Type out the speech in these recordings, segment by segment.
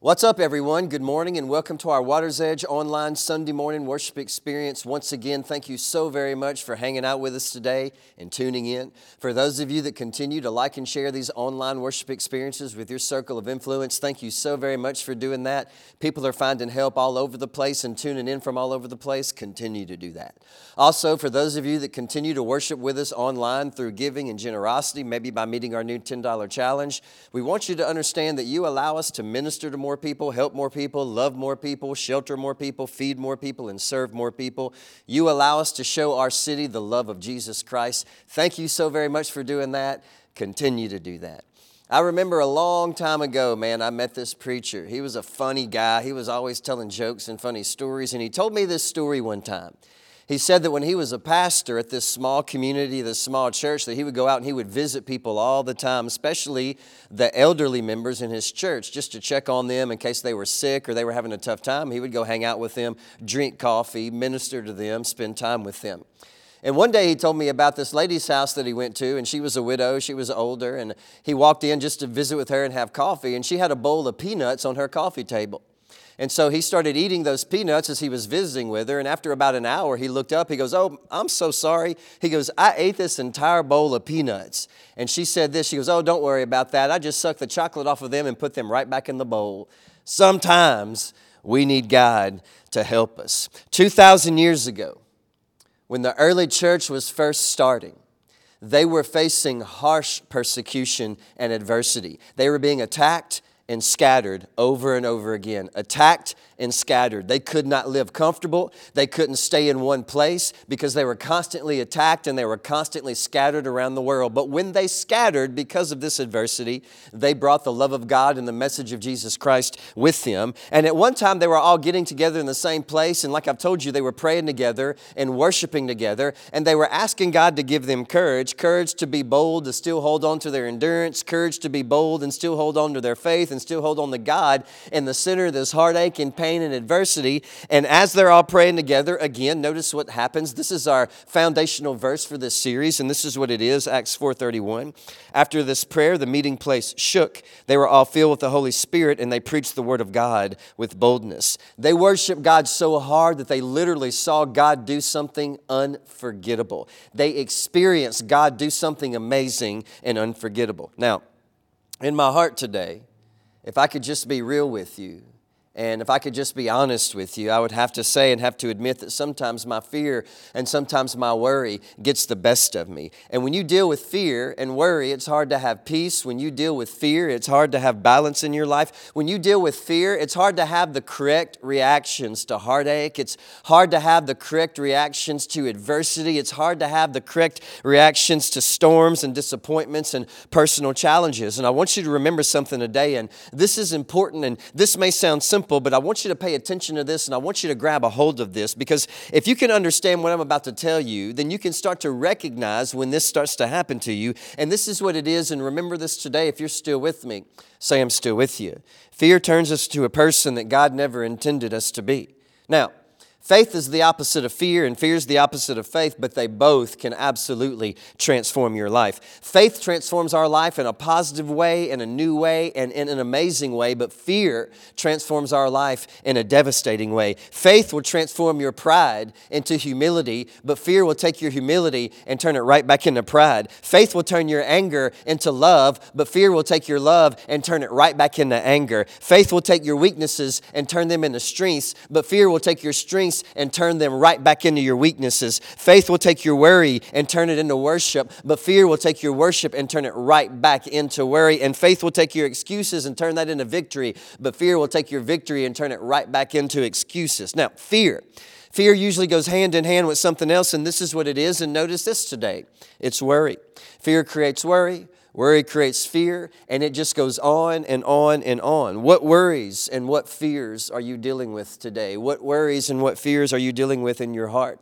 What's up, everyone? Good morning and welcome to our Water's Edge online Sunday morning worship experience. Once again, thank you so very much for hanging out with us today and tuning in. For those of you that continue to like and share these online worship experiences with your circle of influence, thank you so very much for doing that. People are finding help all over the place and tuning in from all over the place. Continue to do that. Also, for those of you that continue to worship with us online through giving and generosity, maybe by meeting our new $10 challenge, we want you to understand that you allow us to minister to more people, help more people, love more people, shelter more people, feed more people, and serve more people. You allow us to show our city the love of Jesus Christ. Thank you so very much for doing that. Continue to do that. I remember a long time ago, I met this preacher. He was a funny guy. He was always telling jokes and funny stories, and he told me this story one time. He said that when he was a pastor at this small community, this small church, that he would go out and he would visit people all the time, especially the elderly members in his church, just to check on them in case they were sick or they were having a tough time. He would go hang out with them, drink coffee, minister to them, spend time with them. And one day he told me about this lady's house that he went to, and she was a widow, she was older, and he walked in just to visit with her and have coffee, and she had a bowl of peanuts on her coffee table. And so he started eating those peanuts as he was visiting with her. And after about an hour, he looked up. He goes, "Oh, I'm so sorry." He goes, "I ate this entire bowl of peanuts." And she said this. She goes, "Oh, don't worry about that. I just sucked the chocolate off of them and put them right back in the bowl." Sometimes we need God to help us. 2,000 years ago, when the early church was first starting, they were facing harsh persecution and adversity. They were being attacked and scattered over and over again. Attacked and scattered. They could not live comfortable. They couldn't stay in one place because they were constantly attacked and they were constantly scattered around the world. But when they scattered because of this adversity, they brought the love of God and the message of Jesus Christ with them. And at one time, they were all getting together in the same place. And like I've told you, they were praying together and worshiping together. And they were asking God to give them courage to be bold, to still hold on to their endurance, courage to be bold and still hold on to their faith and still hold on to God in the center of this heartache and pain and adversity. And as they're all praying together, again, notice what happens. This is our foundational verse for this series, and this is what it is, Acts 4:31. After this prayer, the meeting place shook. They were all filled with the Holy Spirit, and they preached the word of God with boldness. They worshiped God so hard that they literally saw God do something unforgettable. They experienced God do something amazing and unforgettable. Now, in my heart today, if I could just be real with you, and if I could just be honest with you, I would have to say and have to admit that sometimes my fear and sometimes my worry gets the best of me. And when you deal with fear and worry, it's hard to have peace. When you deal with fear, it's hard to have balance in your life. When you deal with fear, it's hard to have the correct reactions to heartache. It's hard to have the correct reactions to adversity. It's hard to have the correct reactions to storms and disappointments and personal challenges. And I want you to remember something today, and this is important, and this may sound simple, but I want you to pay attention to this and I want you to grab a hold of this, because if you can understand what I'm about to tell you, then you can start to recognize when this starts to happen to you. And this is what it is. And remember this today. If you're still with me, say, "I'm still with you." Fear turns us to a person that God never intended us to be. Now, faith is the opposite of fear, and fear is the opposite of faith, but they both can absolutely transform your life. Faith transforms our life in a positive way, in a new way, and in an amazing way, but fear transforms our life in a devastating way. Faith will transform your pride into humility, but fear will take your humility and turn it right back into pride. Faith will turn your anger into love, but fear will take your love and turn it right back into anger. Faith will take your weaknesses and turn them into strengths, but fear will take your strengths and turn them right back into your weaknesses. Faith will take your worry and turn it into worship, but fear will take your worship and turn it right back into worry. And faith will take your excuses and turn that into victory, but fear will take your victory and turn it right back into excuses. Now, fear usually goes hand in hand with something else, and this is what it is. And notice this today. It's worry. Fear creates worry. Worry creates fear, and it just goes on and on and on. What worries and what fears are you dealing with today? What worries and what fears are you dealing with in your heart?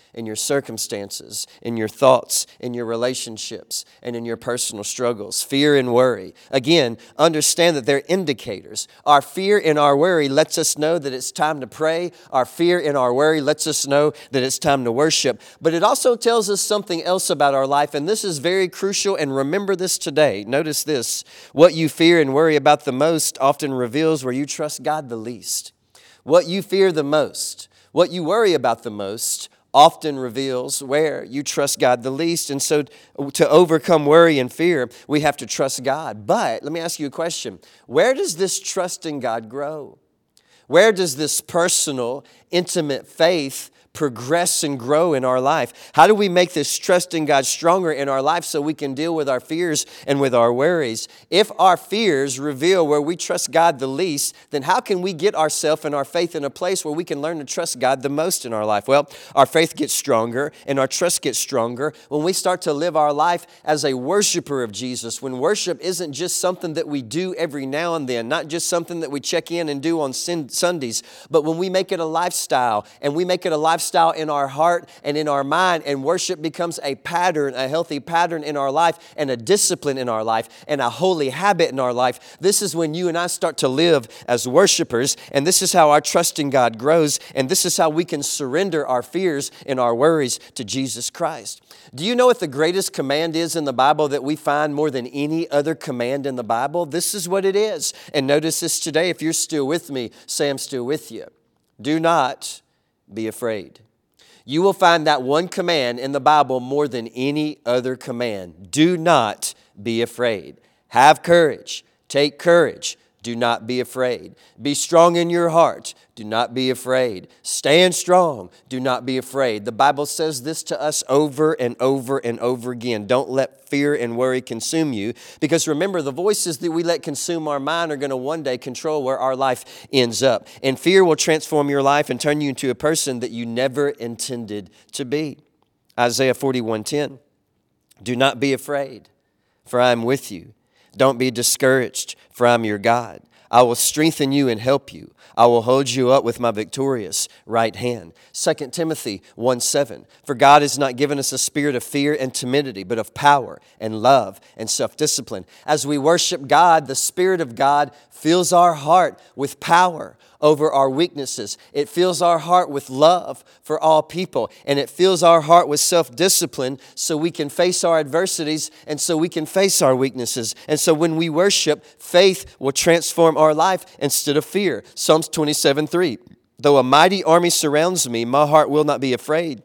in your circumstances, in your thoughts, in your relationships, and in your personal struggles. Fear and worry. Again, understand that they're indicators. Our fear and our worry lets us know that it's time to pray. Our fear and our worry lets us know that it's time to worship. But it also tells us something else about our life, and this is very crucial, and remember this today. Notice this. What you fear and worry about the most often reveals where you trust God the least. What you fear the most, what you worry about the most, often reveals where you trust God the least. And so to overcome worry and fear, we have to trust God. But let me ask you a question. Where does this trust in God grow? Where does this personal, intimate faith progress and grow in our life? How do we make this trust in God stronger in our life so we can deal with our fears and with our worries? If our fears reveal where we trust God the least, then how can we get ourselves and our faith in a place where we can learn to trust God the most in our life? Well, our faith gets stronger and our trust gets stronger when we start to live our life as a worshiper of Jesus. When worship isn't just something that we do every now and then, not just something that we check in and do on Sundays, but when we make it a lifestyle, and we make it a lifestyle in our heart and in our mind, and worship becomes a pattern, a healthy pattern in our life, and a discipline in our life, and a holy habit in our life. This is when you and I start to live as worshipers, and this is how our trust in God grows, and this is how we can surrender our fears and our worries to Jesus Christ. Do you know what the greatest command is in the Bible that we find more than any other command in the Bible? This is what it is. And notice this today. If you're still with me, say I'm still with you. Do not be afraid. You will find that one command in the Bible more than any other command. Do not be afraid. Have courage. Take courage. Do not be afraid. Be strong in your heart. Do not be afraid. Stand strong. Do not be afraid. The Bible says this to us over and over and over again. Don't let fear and worry consume you, because remember, the voices that we let consume our mind are going to one day control where our life ends up. And fear will transform your life and turn you into a person that you never intended to be. Isaiah 41:10. Do not be afraid, for I am with you. Don't be discouraged, for I am your God. I will strengthen you and help you. I will hold you up with my victorious right hand. 2 Timothy 1:7. For God has not given us a spirit of fear and timidity, but of power and love and self-discipline. As we worship God, the Spirit of God fills our heart with power over our weaknesses. It fills our heart with love for all people. And it fills our heart with self-discipline so we can face our adversities and so we can face our weaknesses. And so when we worship, faith will transform our life instead of fear. Psalms 27:3. Though a mighty army surrounds me, my heart will not be afraid.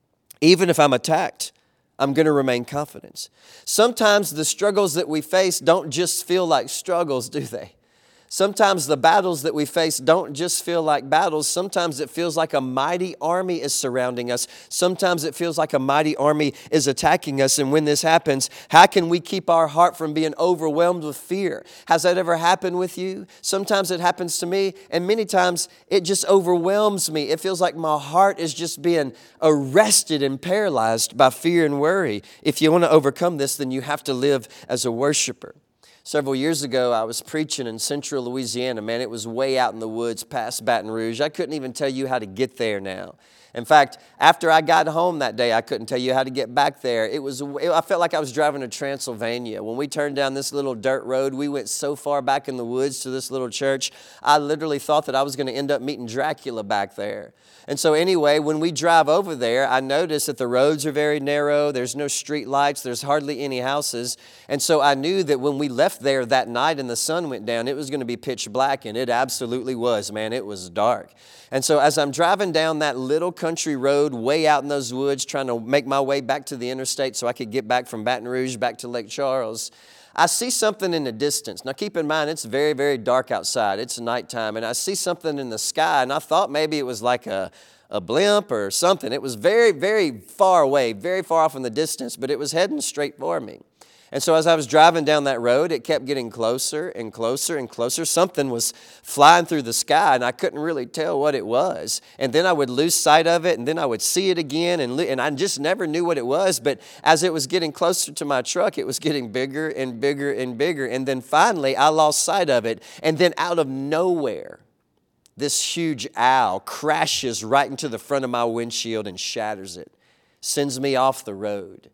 Even if I'm attacked, I'm going to remain confident. Sometimes the struggles that we face don't just feel like struggles, do they? Sometimes the battles that we face don't just feel like battles. Sometimes it feels like a mighty army is surrounding us. Sometimes it feels like a mighty army is attacking us. And when this happens, how can we keep our heart from being overwhelmed with fear? Has that ever happened with you? Sometimes it happens to me, and many times it just overwhelms me. It feels like my heart is just being arrested and paralyzed by fear and worry. If you want to overcome this, then you have to live as a worshiper. Several years ago, I was preaching in central Louisiana. Man, it was way out in the woods past Baton Rouge. I couldn't even tell you how to get there now. In fact, after I got home that day, I couldn't tell you how to get back there. I felt like I was driving to Transylvania. When we turned down this little dirt road, we went so far back in the woods to this little church, I literally thought that I was going to end up meeting Dracula back there. And so anyway, when we drive over there, I noticed that the roads are very narrow. There's no street lights. There's hardly any houses. And so I knew that when we left there that night and the sun went down, it was going to be pitch black, and it absolutely was, man. It was dark. And so as I'm driving down that little country road way out in those woods, trying to make my way back to the interstate so I could get back from Baton Rouge back to Lake Charles, I see something in the distance. Now keep in mind, it's very, very dark outside. It's nighttime, and I see something in the sky, and I thought maybe it was like a blimp or something. It was very, very far away, very far off in the distance, but it was heading straight for me. And so as I was driving down that road, it kept getting closer and closer and closer. Something was flying through the sky, and I couldn't really tell what it was. And then I would lose sight of it, and then I would see it again, and I just never knew what it was. But as it was getting closer to my truck, it was getting bigger and bigger and bigger. And then finally, I lost sight of it. And then out of nowhere, this huge owl crashes right into the front of my windshield and shatters it, sends me off the road.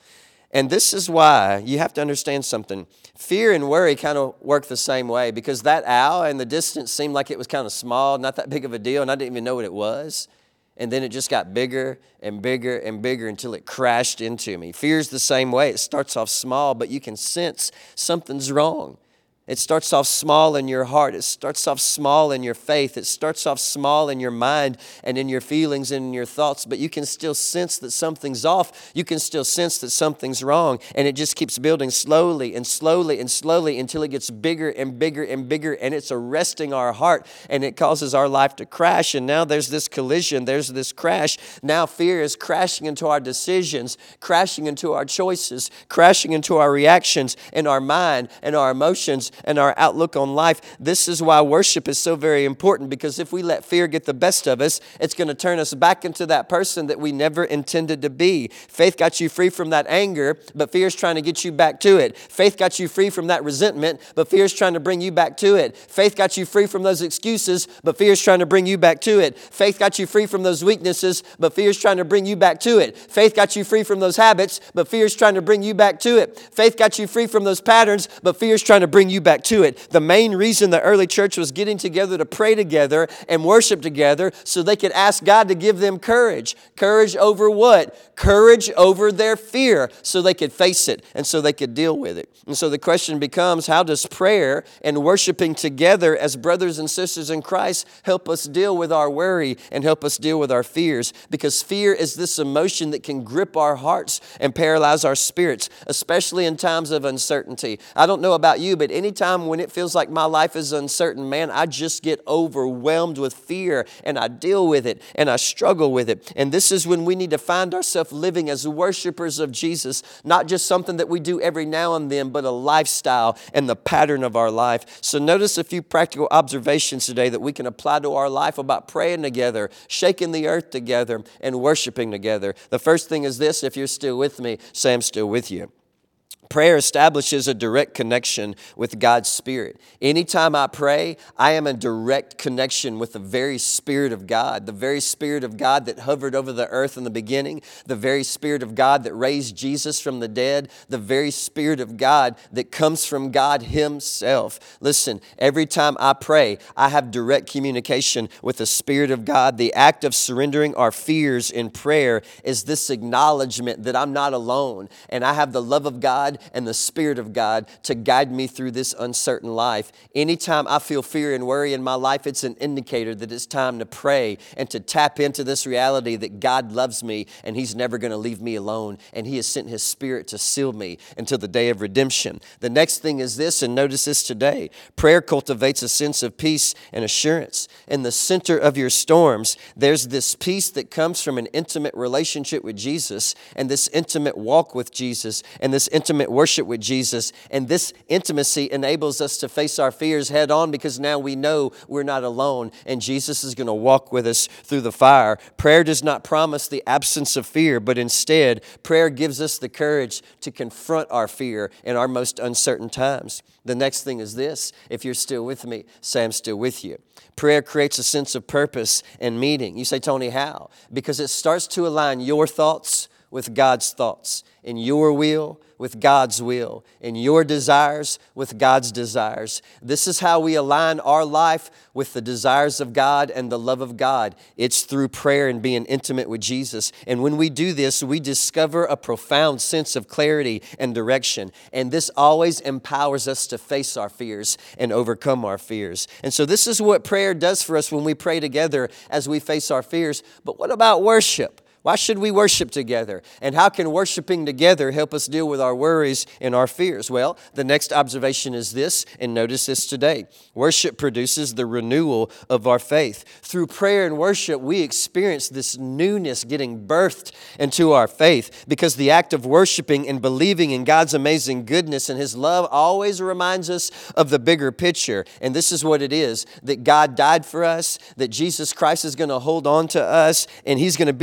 And this is why you have to understand something. Fear and worry kind of work the same way, because that owl in the distance seemed like it was kind of small, not that big of a deal, and I didn't even know what it was. And then it just got bigger and bigger and bigger until it crashed into me. Fear's the same way. It starts off small, but you can sense something's wrong. It starts off small in your heart. It starts off small in your faith. It starts off small in your mind and in your feelings and in your thoughts, but you can still sense that something's off. You can still sense that something's wrong, and it just keeps building slowly and slowly and slowly until it gets bigger and bigger and bigger, and it's arresting our heart, and it causes our life to crash. And now there's this collision. There's this crash. Now fear is crashing into our decisions, crashing into our choices, crashing into our reactions and our mind and our emotions and our outlook on life. This is why worship is so very important, because if we let fear get the best of us, it's going to turn us back into that person that we never intended to be. Faith got you free from that anger, but fear's trying to get you back to it. Faith got you free from that resentment, but fear's trying to bring you back to it. Faith got you free from those excuses, but fear's trying to bring you back to it. Faith got you free from those weaknesses, but fear's trying to bring you back to it. Faith got you free from those habits, but fear's trying to bring you back to it. Faith got you free from those patterns, but fear's trying to bring you back to it. The main reason the early church was getting together to pray together and worship together so they could ask God to give them courage. Courage over what? Courage over their fear, so they could face it and so they could deal with it. And so the question becomes, how does prayer and worshiping together as brothers and sisters in Christ help us deal with our worry and help us deal with our fears? Because fear is this emotion that can grip our hearts and paralyze our spirits, especially in times of uncertainty. I don't know about you, but anytime when it feels like my life is uncertain, man, I just get overwhelmed with fear, and I deal with it and I struggle with it. And this is when we need to find ourselves living as worshipers of Jesus, not just something that we do every now and then, but a lifestyle and the pattern of our life. So notice a few practical observations today that we can apply to our life about praying together, shaking the earth together, and worshiping together. The first thing is this: if you're still with me, say I'm still with you. Prayer establishes a direct connection with God's Spirit. Anytime I pray, I am in direct connection with the very Spirit of God, the very Spirit of God that hovered over the earth in the beginning, the very Spirit of God that raised Jesus from the dead, the very Spirit of God that comes from God Himself. Listen, every time I pray, I have direct communication with the Spirit of God. The act of surrendering our fears in prayer is this acknowledgement that I'm not alone, and I have the love of God and the Spirit of God to guide me through this uncertain life. Anytime I feel fear and worry in my life, it's an indicator that it's time to pray and to tap into this reality that God loves me and He's never going to leave me alone, and He has sent His Spirit to seal me until the day of redemption. The next thing is this, and notice this today: prayer cultivates a sense of peace and assurance. In the center of your storms, there's this peace that comes from an intimate relationship with Jesus, and this intimate walk with Jesus, and this intimate worship with Jesus. And this intimacy enables us to face our fears head on, because now we know we're not alone and Jesus is going to walk with us through the fire. Prayer does not promise the absence of fear, but instead, prayer gives us the courage to confront our fear in our most uncertain times. The next thing is this: if you're still with me, say I'm still with you. Prayer creates a sense of purpose and meaning. You say, Tony, how? Because it starts to align your thoughts with God's thoughts, in your will with God's will, in your desires with God's desires. This is how we align our life with the desires of God and the love of God. It's through prayer and being intimate with Jesus. And when we do this, we discover a profound sense of clarity and direction. And this always empowers us to face our fears and overcome our fears. And so this is what prayer does for us when we pray together as we face our fears. But what about worship? Why should we worship together? And how can worshiping together help us deal with our worries and our fears? Well, the next observation is this, and notice this today: worship produces the renewal of our faith. Through prayer and worship, we experience this newness getting birthed into our faith, because the act of worshiping and believing in God's amazing goodness and His love always reminds us of the bigger picture. And this is what it is: that God died for us, that Jesus Christ is going to hold on to us, and He's going to be there for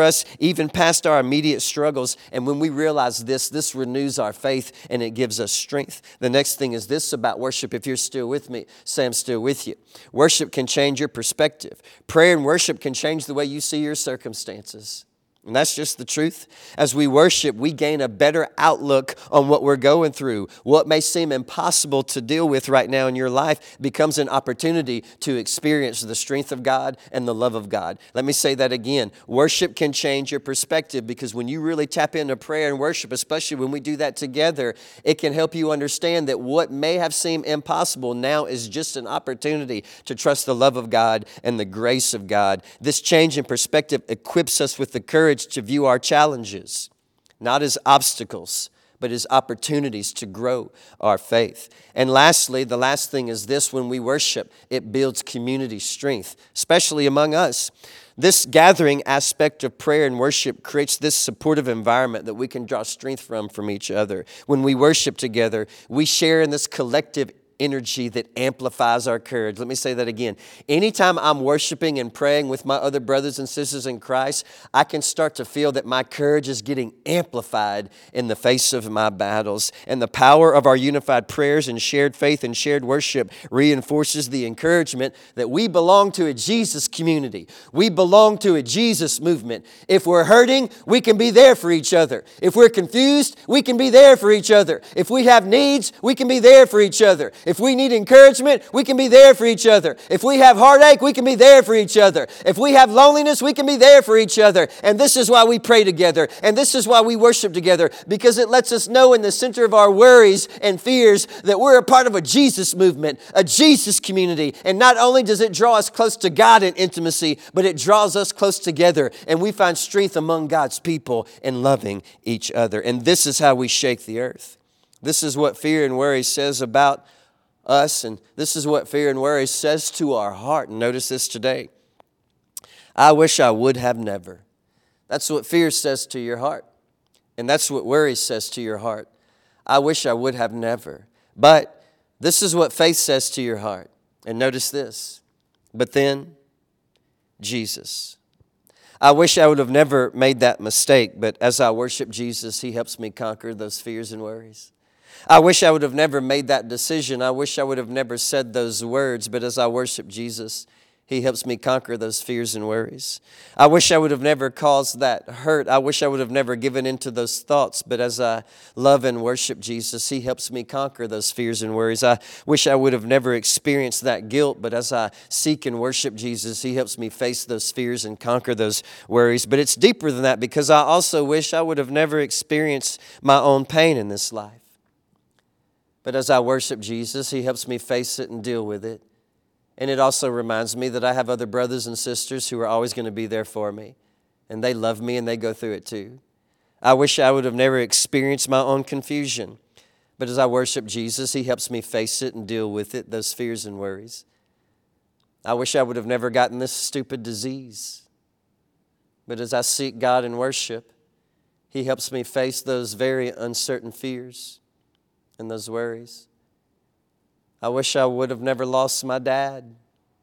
us even past our immediate struggles. And when we realize this renews our faith and it gives us strength. The next thing is this about worship. If you're still with me, say I'm still with you. Worship can change your perspective. Prayer and worship can change the way you see your circumstances. And that's just the truth. As we worship, we gain a better outlook on what we're going through. What may seem impossible to deal with right now in your life becomes an opportunity to experience the strength of God and the love of God. Let me say that again. Worship can change your perspective, because when you really tap into prayer and worship, especially when we do that together, it can help you understand that what may have seemed impossible now is just an opportunity to trust the love of God and the grace of God. This change in perspective equips us with the courage to view our challenges not as obstacles, but as opportunities to grow our faith. And lastly, the last thing is this: when we worship, it builds community strength, especially among us. This gathering aspect of prayer and worship creates this supportive environment that we can draw strength from each other. When we worship together, we share in this collective energy that amplifies our courage. Let me say that again. Anytime I'm worshiping and praying with my other brothers and sisters in Christ, I can start to feel that my courage is getting amplified in the face of my battles. And the power of our unified prayers and shared faith and shared worship reinforces the encouragement that we belong to a Jesus community. We belong to a Jesus movement. If we're hurting, we can be there for each other. If we're confused, we can be there for each other. If we have needs, we can be there for each other. If we need encouragement, we can be there for each other. If we have heartache, we can be there for each other. If we have loneliness, we can be there for each other. And this is why we pray together. And this is why we worship together, because it lets us know in the center of our worries and fears that we're a part of a Jesus movement, a Jesus community. And not only does it draw us close to God in intimacy, but it draws us close together. And we find strength among God's people in loving each other. And this is how we shake the earth. This is what fear and worry says about us, and this is what fear and worry says to our heart. And notice this today: I wish I would have never. That's what fear says to your heart, and that's what worry says to your heart. I wish I would have never. But this is what faith says to your heart. And notice this: but then Jesus. I wish I would have never made that mistake, but as I worship Jesus, He helps me conquer those fears and worries. I wish I would have never made that decision. I wish I would have never said those words. But as I worship Jesus, He helps me conquer those fears and worries. I wish I would have never caused that hurt. I wish I would have never given into those thoughts. But as I love and worship Jesus, He helps me conquer those fears and worries. I wish I would have never experienced that guilt. But as I seek and worship Jesus, He helps me face those fears and conquer those worries. But it's deeper than that, because I also wish I would have never experienced my own pain in this life. But as I worship Jesus, He helps me face it and deal with it. And it also reminds me that I have other brothers and sisters who are always going to be there for me. And they love me and they go through it too. I wish I would have never experienced my own confusion. But as I worship Jesus, He helps me face it and deal with it, those fears and worries. I wish I would have never gotten this stupid disease. But as I seek God and worship, He helps me face those very uncertain fears and those worries. I wish I would have never lost my dad.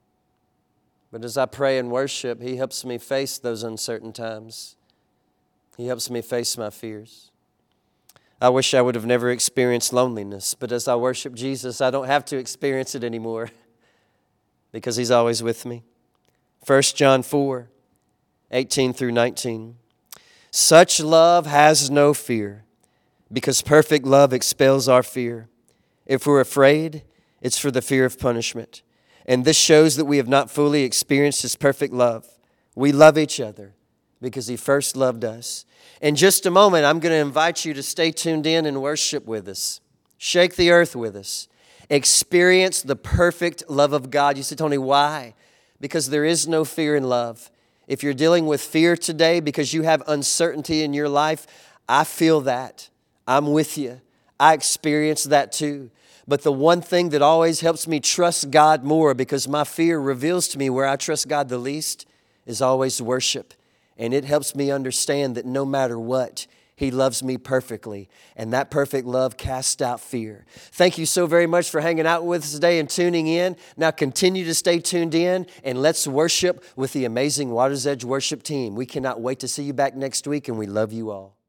But as I pray and worship, He helps me face those uncertain times. He helps me face my fears. I wish I would have never experienced loneliness. But as I worship Jesus, I don't have to experience it anymore, because He's always with me. 1 John 4, 18 through 19. Such love has no fear, because perfect love expels our fear. If we're afraid, it's for the fear of punishment. And this shows that we have not fully experienced His perfect love. We love each other because He first loved us. In just a moment, I'm going to invite you to stay tuned in and worship with us. Shake the earth with us. Experience the perfect love of God. You say, Tony, why? Because there is no fear in love. If you're dealing with fear today because you have uncertainty in your life, I feel that. I'm with you. I experience that too. But the one thing that always helps me trust God more, because my fear reveals to me where I trust God the least, is always worship. And it helps me understand that no matter what, He loves me perfectly, and that perfect love casts out fear. Thank you so very much for hanging out with us today and tuning in. Now continue to stay tuned in, and let's worship with the amazing Water's Edge worship team. We cannot wait to see you back next week, and we love you all.